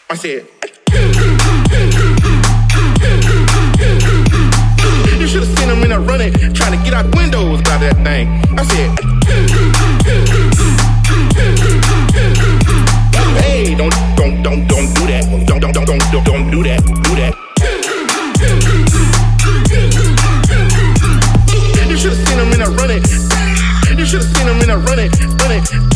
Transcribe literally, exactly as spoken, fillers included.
I said, you should have seen him in there running, trying to get out windows out of that thing. I said, hey, don't, don't, don't, don't do that. Don't, don't, don't, don't, don't do that. Do that. You should have seen him in there running. You should have seen him in there running, running.